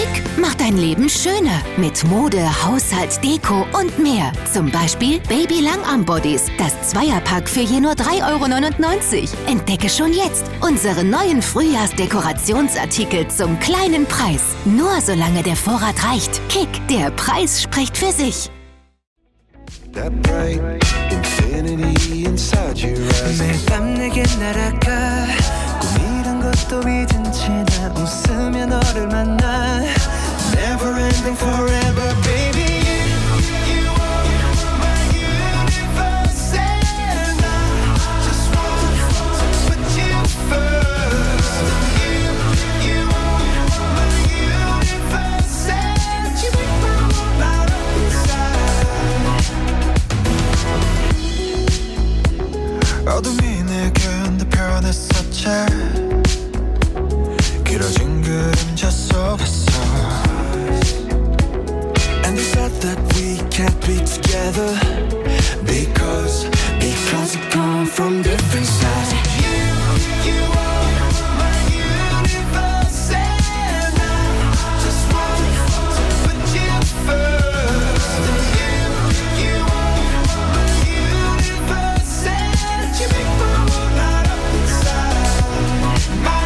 Kick macht dein Leben schöner. Mit Mode, Haushalt, Deko und mehr. Zum Beispiel Baby Langarm-Bodies. Das Zweierpack für je nur 3,99 €. Entdecke schon jetzt unsere neuen Frühjahrsdekorationsartikel zum kleinen Preis. Nur solange der Vorrat reicht. Kick, der Preis spricht für sich. That bright infinity inside your eyes. 매일 밤 내게 날아가 꿈이란 것도 잊은 채 나 웃으며 너를 만나. Never ending forever, baby. You are my universe, and I just want to put you first. You are my universe, and you make my world light up inside. 어둠이 내 가운데 변했었지. 길어진 그림자 속에서. And they said that we can't be together because we come from different sides. You are my universe, and I just want to put you first. You are my universe, and you make my world light up inside. My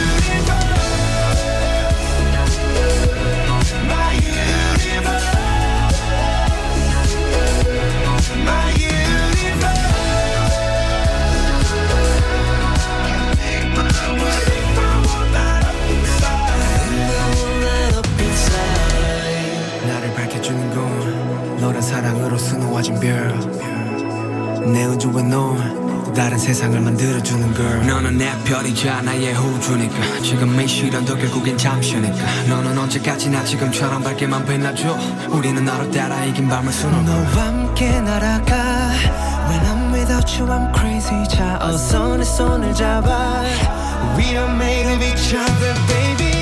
사랑으로 수놓아진 별 내 우주에 넌 다른 세상을 만들어주는 girl. 너는 내 별이자 나의 호주니까 지금 이 시련도 결국엔 잠시니까 너는 언제까지나 지금처럼 밝게만 빛나줘. 우리는 너를 따라 이긴 밤을 수놓아. 너와 함께 날아가. When I'm without you I'm crazy. 자 어서 내 손을 잡아. We are made of each other, baby.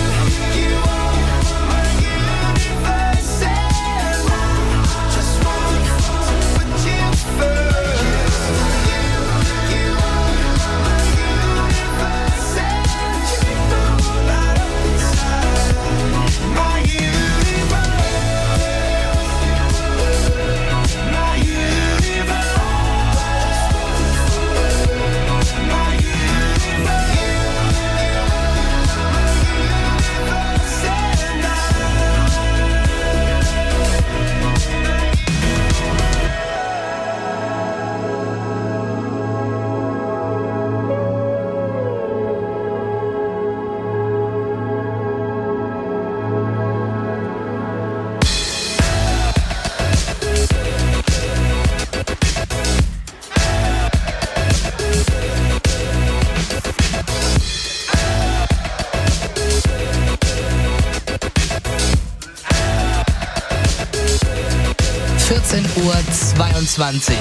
Uhr 22.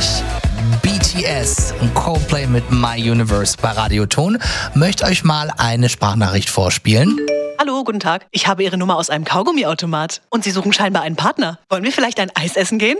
BTS und Coldplay mit My Universe bei Radioton. Möchte euch mal eine Sprachnachricht vorspielen. Hallo, guten Tag. Ich habe Ihre Nummer aus einem Kaugummiautomat. Und Sie suchen scheinbar einen Partner. Wollen wir vielleicht ein Eis essen gehen?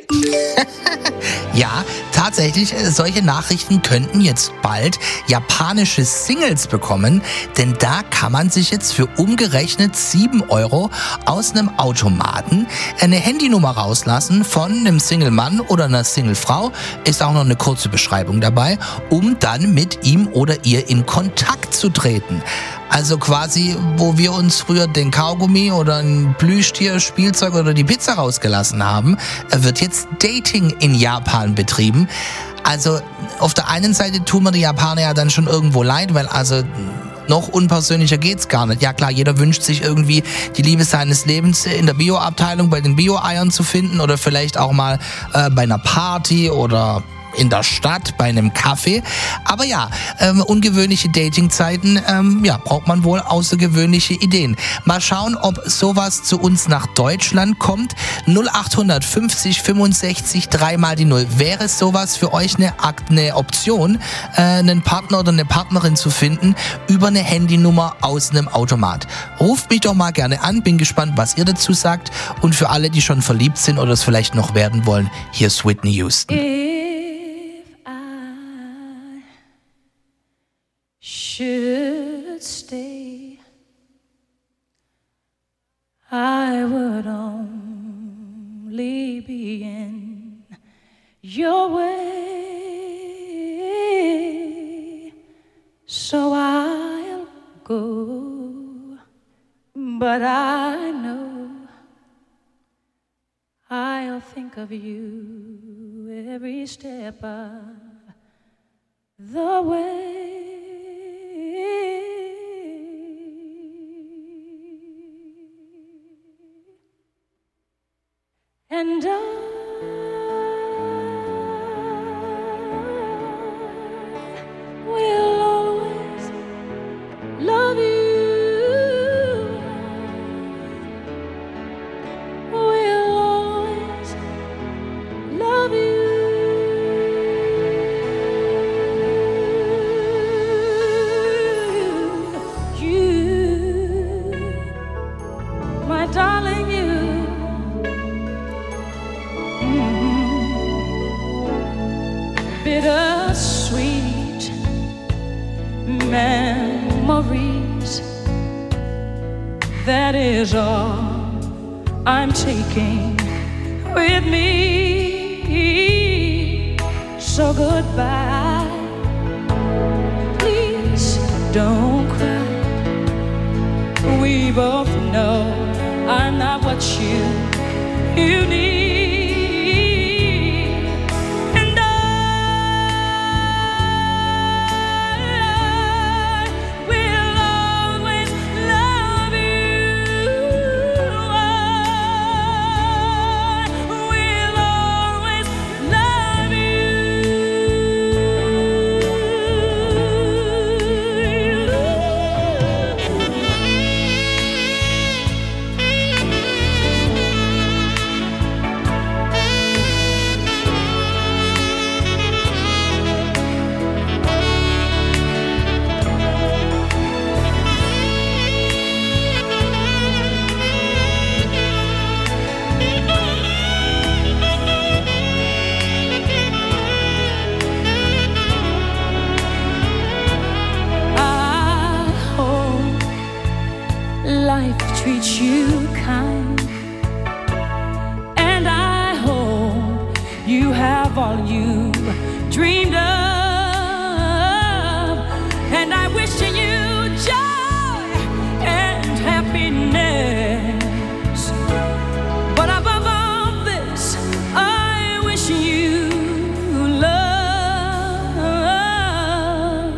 Ja, tatsächlich, solche Nachrichten könnten jetzt bald japanische Singles bekommen, denn da kann man sich jetzt für umgerechnet 7 € aus einem Automaten eine Handynummer rauslassen von einem Single-Mann oder einer Single-Frau, ist auch noch eine kurze Beschreibung dabei, um dann mit ihm oder ihr in Kontakt zu treten. Also quasi, wo wir uns früher den Kaugummi oder ein Plüschtier, Spielzeug oder die Pizza rausgelassen haben, wird jetzt Dating in Japan betrieben. Also auf der einen Seite tun wir die Japaner ja dann schon irgendwo leid, weil also noch unpersönlicher geht's gar nicht. Ja klar, jeder wünscht sich irgendwie die Liebe seines Lebens in der Bio-Abteilung bei den Bio-Eiern zu finden oder vielleicht auch mal bei einer Party oder in der Stadt bei einem Kaffee. Aber ja, ungewöhnliche Datingzeiten, braucht man wohl außergewöhnliche Ideen. Mal schauen, ob sowas zu uns nach Deutschland kommt. 0850 65 3 mal die 0. Wäre sowas für euch eine Option, einen Partner oder eine Partnerin zu finden über eine Handynummer aus einem Automat? Ruft mich doch mal gerne an, bin gespannt, was ihr dazu sagt. Und für alle, die schon verliebt sind oder es vielleicht noch werden wollen, hier ist Whitney Houston. Should stay, I would only be in your way, so I'll go, but I know I'll think of you every step of the way. And I will always love you. Will always love you. You, my darling, you. Bittersweet memories, that is all I'm taking with me. So goodbye, please don't cry. We both know I'm not what you need. Treat you kind, and I hope you have all you dreamed of, and I wish you joy and happiness, but above all this I wish you love.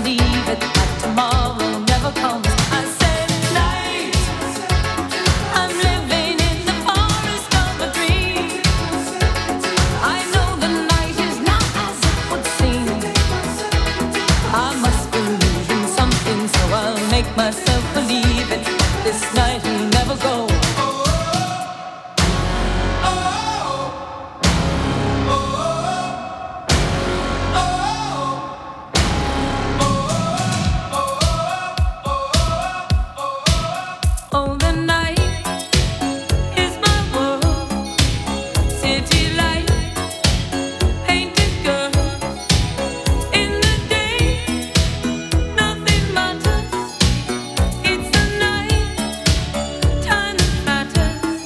believe it, that tomorrow never comes. I said night, I'm living in the forest of a dream. I know the night is not as it would seem. I must believe in something, so I'll make myself believe it. This night will never go. Oh, the night is my world. City light, painted girls. In the day, nothing matters. It's the night, time that matters.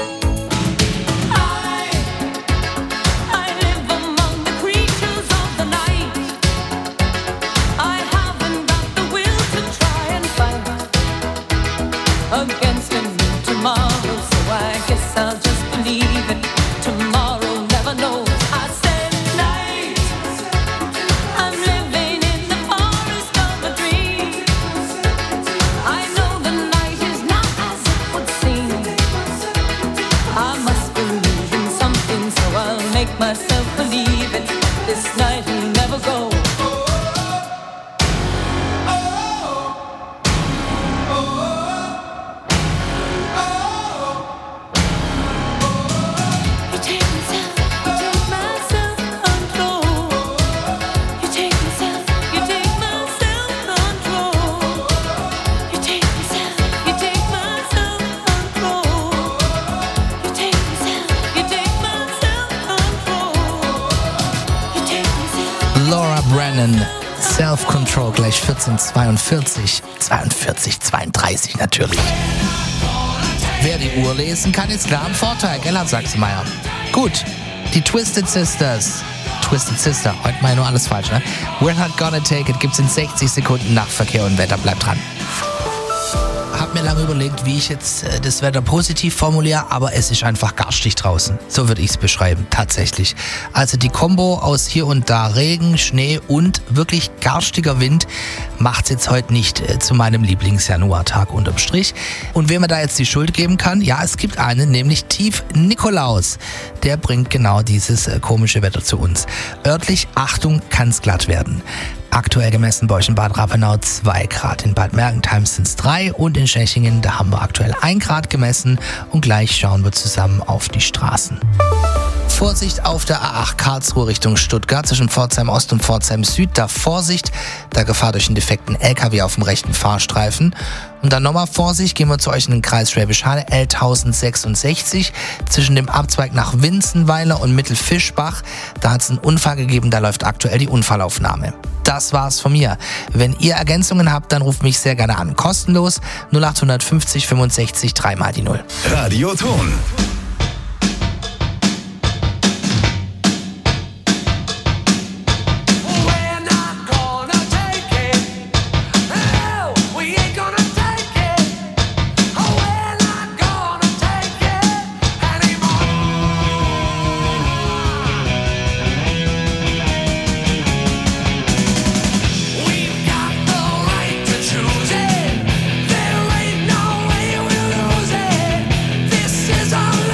I live among the creatures of the night. I haven't got the will to try and fight against a new tomorrow, so I guess I'll just believe it. Tomorrow never knows. I said night, I'm living in the forest of a dream. I know the night is not as it would seem. I must believe in something, so I'll make myself believe it. This night will never go. You take my self-control. You take my self-control. You take my self-control. You take my self-control. Laura Brennan, Self-Control, gleich 14:42. 32 natürlich. Wer die Uhr lesen kann, ist klar im Vorteil, gell, Herr Sachsenmeier? Gut, die Twisted Sister, heute mal nur alles falsch, ne? We're Not Gonna Take It gibt's in 60 Sekunden nach Verkehr und Wetter, bleibt dran. Hab mir lange überlegt, wie ich jetzt das Wetter positiv formuliere, aber es ist einfach garstig draußen. So würde ich es beschreiben, tatsächlich. Also die Kombo aus hier und da Regen, Schnee und wirklich garstiger Wind macht es jetzt heute nicht zu meinem Lieblings-Januartag unterm Strich. Und wem man da jetzt die Schuld geben kann, ja, es gibt einen, nämlich Tief Nikolaus. Der bringt genau dieses komische Wetter zu uns. Örtlich, Achtung, kann's glatt werden. Aktuell gemessen bei euch in Bad Rappenau 2 Grad. In Bad Mergentheim sind es 3 und in Schächingen, da haben wir aktuell 1 Grad gemessen und gleich schauen wir zusammen auf die Straßen. Vorsicht auf der A8 Karlsruhe Richtung Stuttgart zwischen Pforzheim Ost und Pforzheim Süd. Da Vorsicht, da Gefahr durch einen defekten LKW auf dem rechten Fahrstreifen. Und dann nochmal Vorsicht, gehen wir zu euch in den Kreis Schwäbisch Hall, L1066, zwischen dem Abzweig nach Winzenweiler und Mittelfischbach. Da hat es einen Unfall gegeben, da läuft aktuell die Unfallaufnahme. Das war's von mir. Wenn ihr Ergänzungen habt, dann ruft mich sehr gerne an. Kostenlos 0850 65 3 mal die 0. Radioton. This is our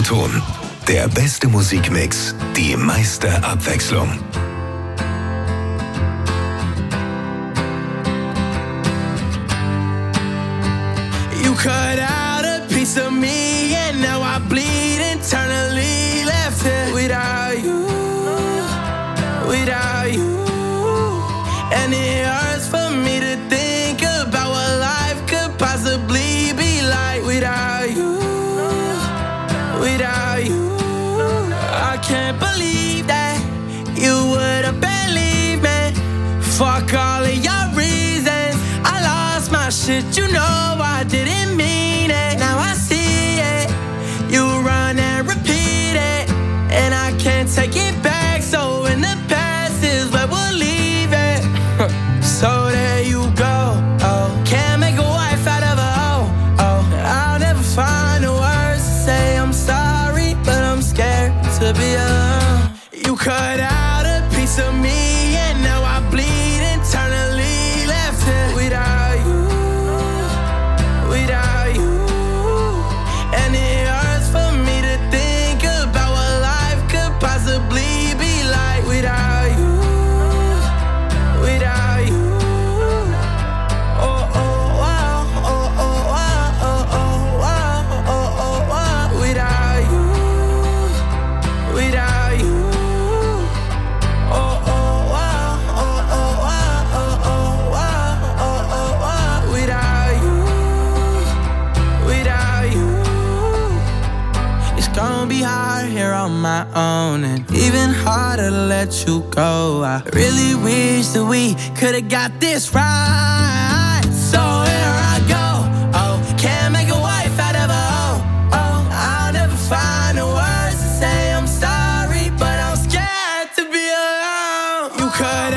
Ton. Der beste Musikmix, die meiste Abwechslung. You cut out a piece of me and now I bleed internally. Left here without you, without you. And it hurts for me to think about what life could possibly be like without you, without you. I can't believe that you would've believed me. Fuck all of your reasons. I lost my shit, you know I didn't mean it. Now I see it. You run and repeat it, and I can't take it back. So in the past is where we'll leave it. So there you go. Oh, can't make a wife out of a hoe. Oh, I'll never find the words to say I'm sorry, but I'm scared to be alone. You cut out a piece of me, and now I bleed internally. Left here without you, without you. And it hurts for me to think about what life could possibly be like without you, without you. Oh, oh, wow, oh, oh, wow, oh, oh, wow, oh, oh, wow. Without you, without you. Oh, oh, wow, oh, oh, wow, oh, oh, wow, oh, oh, wow. Without you, without you. It's gonna be hard here on my own, and even harder to let you go. I really wish that we could've got this right. So here I go. Oh, can't make a wife out of a hoe. Oh, I'll never find the words to say I'm sorry, but I'm scared to be alone. You cut